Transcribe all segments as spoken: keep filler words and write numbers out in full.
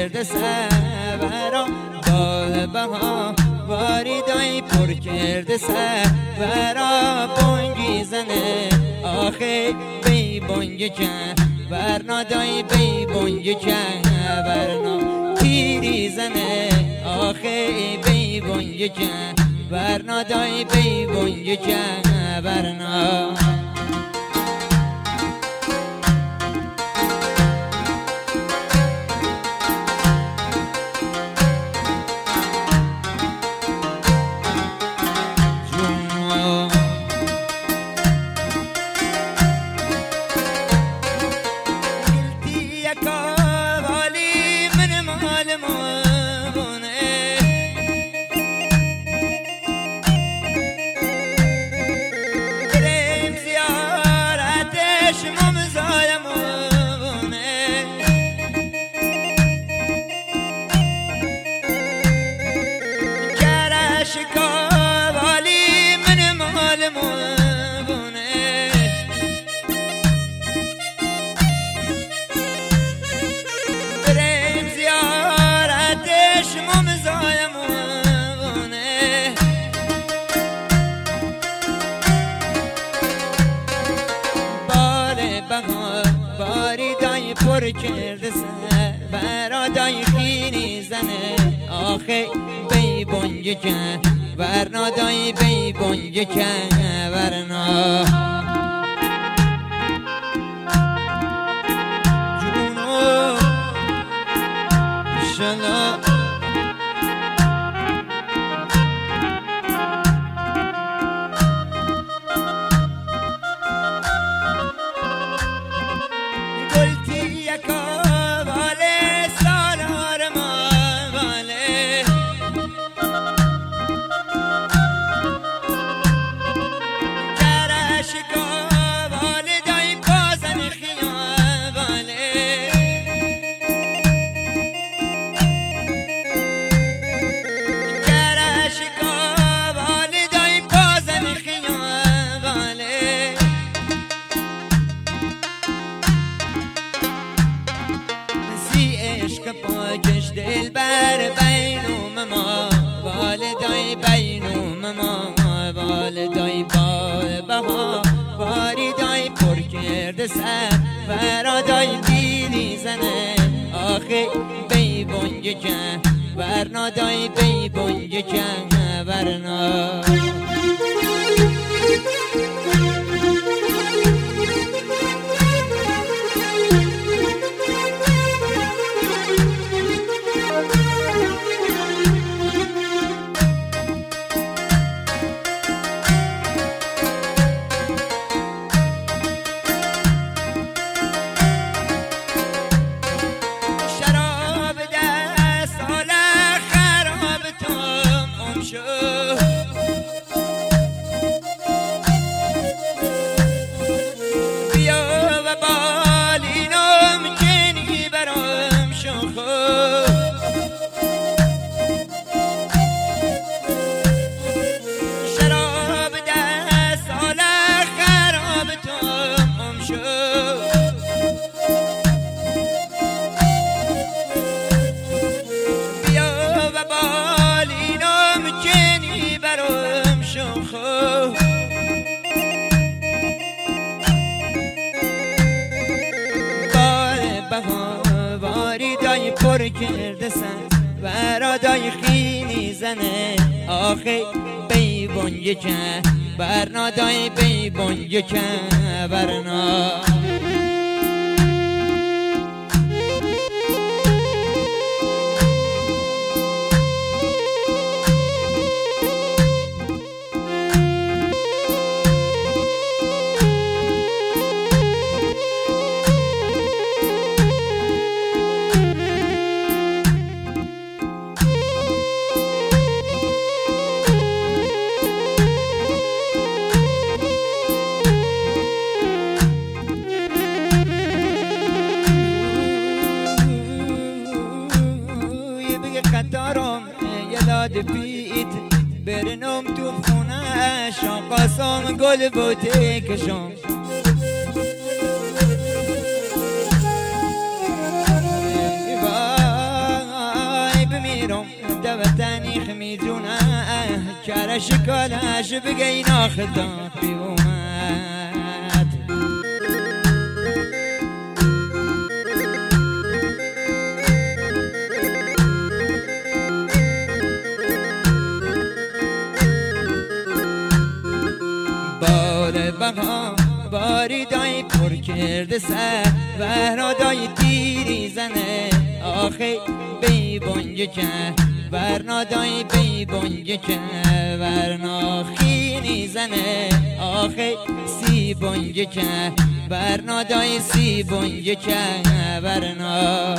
کرده سبرا بال بها واری دای پر کرده سبرا بانگی زنه آخه بی بانگی کن برنا دای بی بانگی کن برنا تیری زنه آخه بی بانگی کن برنا دای بی بانگی کن برنا باری دای پر کرده سر برادای خینی زنه آخه بی بانگی کن ورنا دای بی بانگی کن ورنا جونو شلا پاکش دل بر بینوم ما والدای بینوم ما والدای بال بها واریدای پر کرده سر برادای دیری زنه آخه بی بانگی کن برنادای بی بانگی کن برنا واریدای پر کرده سن برادای خینی زنه آخه بی بانگی کن برنادای بی بانگی کن برنا پیت برنم تو خونه شان قاسم گل بوته کشم شکالش بگه این آخدان بی اومد. باد بها باری دای پر کرده سر ورنا دای تیری زنه آخی بی بانگه که ورنا دای بی بانگه که ورنا خینی زنه آخی سی بانگه که ورنا دای سی بانگه که ورنا.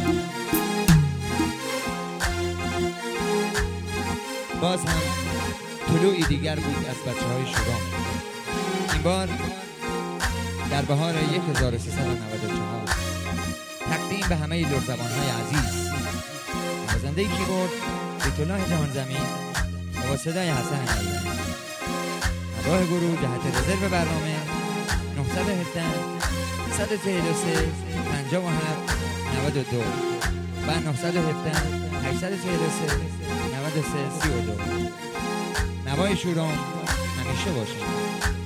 باز هم طلوعی دیگر بود از بچه های شورام. این بار در بهار هزار و سیصد و نود و چهار تقدیم به همه لرزبان‌های عزیز نوازنده کیبورد بیت الله جهان زمین و با صدای حسن علی. نواه گروه جهت رزرو برنامه نه یک هفت صد و چهل و سه پنجاه و هفت نود و دو و نه یک هفت هشتصد و چهل و سه نود و سه سی و دو. نوای شورام همیشه باشید.